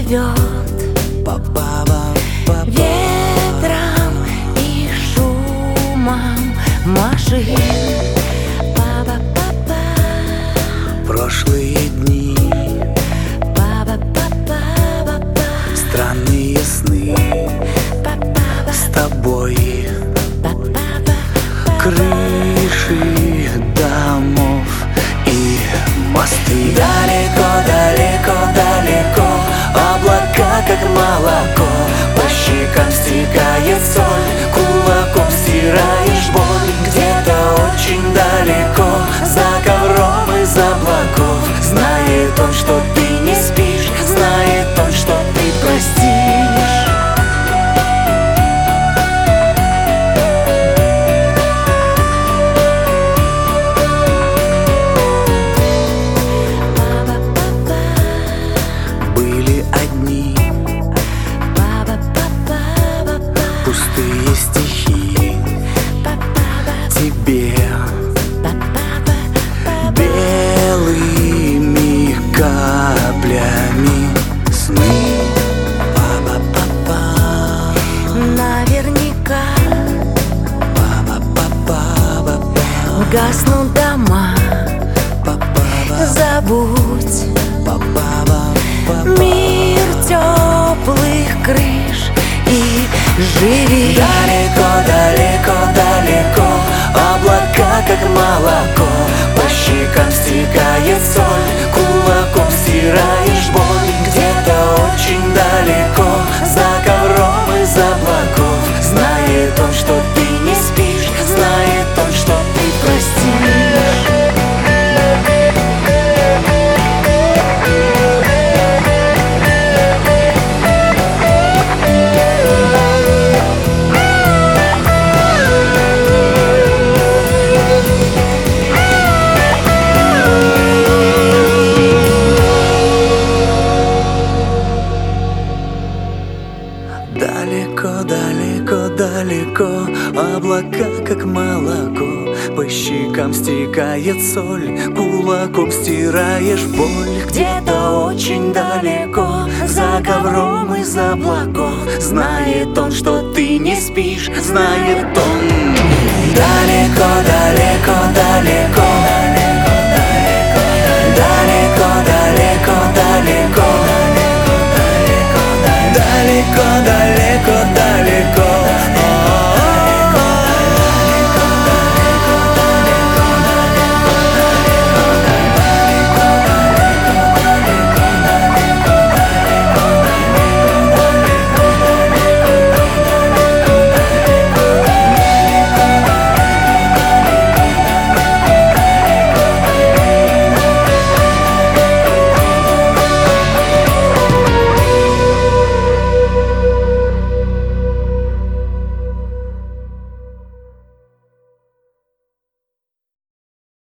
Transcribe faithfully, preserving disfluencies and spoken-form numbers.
зовет ветром и шумом машин. Прошлые дни, странные сны с тобой, крыши домов и мосты. Далеко, далеко, далеко облака, как молоко, по щекам стекает соль, кулаком стираешь боль. Где-то очень далеко, за ковром из облаков, знает он, что ты не спишь, знает он, что ты простишь. Были одни пустые стихи тебе, белыми каплями сны. Наверняка гаснут дома, забудь мир теплых крыш и живи. Далеко, далеко, далеко облака, как молоко, по щекам стекает соль, кулаком стираешь боль. Где-то очень далеко, за ковром из облаков, знает он, что ты не спишь, знает он, что ты простишь. Далеко, далеко, далеко облака, как молоко, по щекам стекает соль, кулаком стираешь боль. Где-то очень далеко, за ковром из облаков, знает он, что ты не спишь, знает он. Далеко, далеко, далеко, далеко, далеко, далеко.